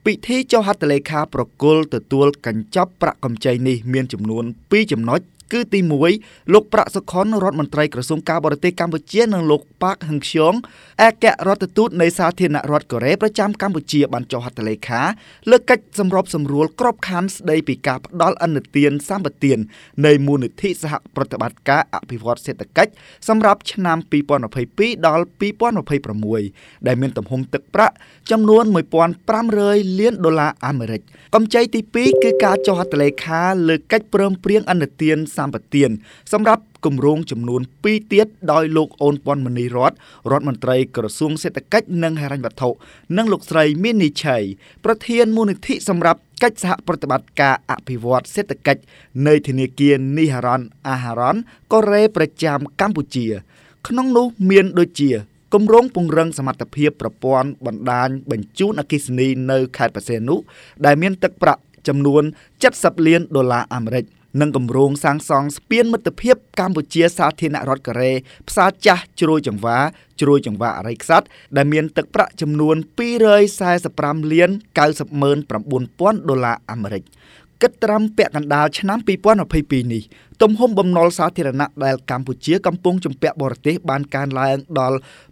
ពិធីចុះហត្ថលេខាប្រគល់ទទួលកញ្ចប់ប្រាក់កម្ចីនេះមានចំនួន2ចំណុចគឺទី1លោកប្រាក់សុខុនរដ្ឋមន្ត្រីក្រសួងការបរទេសកម្ពុជានិងលោកប៉ាកហឹងខ្យងឯករដ្ឋទូតនៃសាធារណរដ្ឋកូរ៉េប្រចាំកម្ពុជាបានចុះហត្ថលេខាលើកិច្ចសម្របសម្រួលក្របខ័ណ្ឌស្ដីពីការផ្ដល់ឥណទានសម្បទាននៃមូលនិធិសហប្រតិបត្តិការអភិវឌ្ឍសេដ្ឋកិច្ចសម្រាប់ឆ្នាំ2022ដល់2026ដែលមានទំហំទឹកប្រាក់ចំនួន$1,500 លានអាមេរិកកម្ចីទី2គឺការចុះហត្ថលេខាលើកិច្ចព្រមព្រៀងឥណទានសម្បទានសម្រាប់គម្រោងចំនួន2ទៀតដោយលោកអូនពាន់មនីរដ្ឋមន្ត្រីក្រសួងសេដ្ឋកិច្ចនិងហិរញ្ញវត្ថុនិងលោកស្រីមីនីឆៃប្រធានមូលនិធិសម្រាប់កិច្ចសហប្រតិបត្តិការអភិវឌ្ឍសេដ្ឋកិច្ចនៃធនាគារនីហារ៉ាន់អាហារ៉ាន់កូរ៉េប្រចាំកម្ពុជាក្នុងនោះមានដូចជាគម្រោងពង្រឹងសមត្ថភាពប្រព័ន្ធបណ្ដាញបញ្ជូនអគ្គិសនីនៅខេត្តបរសេនុដែលមានទឹកប្រាក់ចំនួន$70 លានអាមេរិកនិងគម្រោងសាងសង់ស្ពានមិត្តភាពកម្ពុជាសាធារណរដ្ឋកូរ៉េផ្សារចាស់ជ្រោយចង្វាអរិយខ្សាត់ដែលមានទឹកប្រាក់ចំនួន$245 លាន$90,900 អាមេរិកគិតត្រឹមពាក់កណ្ដាលឆ្នាំ2022នេះទំហំបំណុលសាធារណៈដែលកម្ពុជាកំពុងជំពាក់បរទេសបានកើនឡើងដល់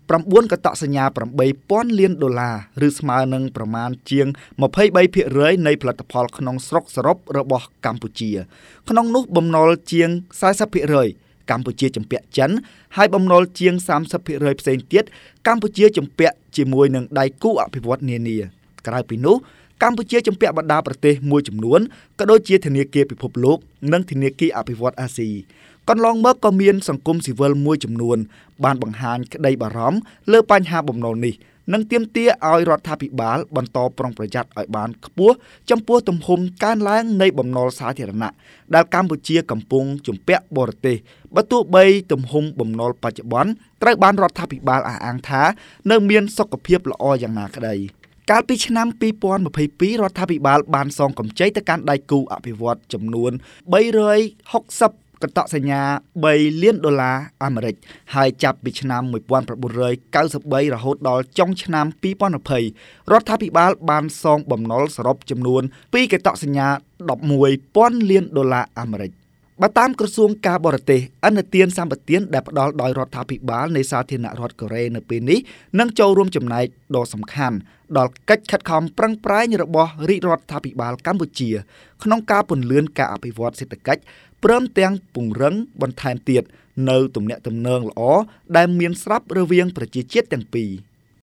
$9.8 លានឬស្មើនឹងប្រមាណជាង 23% នៃផលិតផលក្នុងស្រុកសរុបរបស់កម្ពុជាក្នុងនោះបំណុលជាង 40% កម្ពុជាជំពាក់ចិនហើយបំណុលជាង 30% ផ្សេងទៀតកម្ពុជាជំពាក់ជាមួយនឹងដៃគូអភិវឌ្ឍន៍នានាក្រៅពីនោះកម្ពុជាជំពាក់បណ្ដាប្រទេសមួយចំនួនក៏ដូចជាធនាគារពិភពលោកនិងធនាគារអភិវឌ្ឍន៍អាស៊ីកន្លងមកក៏មានសង្គមស៊ីវិលមួយចំនួនបានបង្ហាញក្តីបារម្ភលើបញ្ហាបំណុលនេះនិងទាមទារឲ្យរដ្ឋាភិបាលបន្តប្រុងប្រយ័ត្នឲ្យបានខ្ពស់ចំពោះទំហំកើនឡើងនៃបំណុលសាធារណៈដែលកម្ពុជាកំពុងជំពាក់បរទេសបើទោះបីទំហំបំណុលបច្ចុប្បន្នត្រូវបានរដ្ឋាភិបាលអះអាងថានៅមានសុខភាពល្អយ៉ាងណាក្តីកាលពីឆ្នាំ2022រដ្ឋាភិបាលបានសងកម្ចីទៅកាន់ដៃគូអភិវឌ្ឍន៍ចំនួន$360 កតសញ្ញា$3 លានអាមេរិកហើយចាប់ពីឆ្នាំ1993រហូតដល់ចុងឆ្នាំ2020រដ្ឋាភិបាលបានសងបំណុលសរុបចំនួន2កតសញ្ញា$11,000 លានអាមេរិកបើតាមក្រសួងការបរទេសឥណទានសម្បទានដែលផ្ដល់ដោយរដ្ឋាភិបាលនៃសាធារណរដ្ឋកូរ៉េនៅពេលនេះនឹងចូលរួមចំណែកដ៏សំខាន់ដល់កិច្ចខិតខំប្រឹងប្រែងរបស់រាជរដ្ឋាភិបាលកម្ពុជាក្នុងការពន្លឿនការអភិវឌ្ឍសេដ្ឋកិច្ចព្រមទាំងពង្រឹងបន្ថែមទៀតនៅទំនាក់ទំនងល្អដែលមានស្រាប់រវាងប្រជាជាតិទាំងពីរ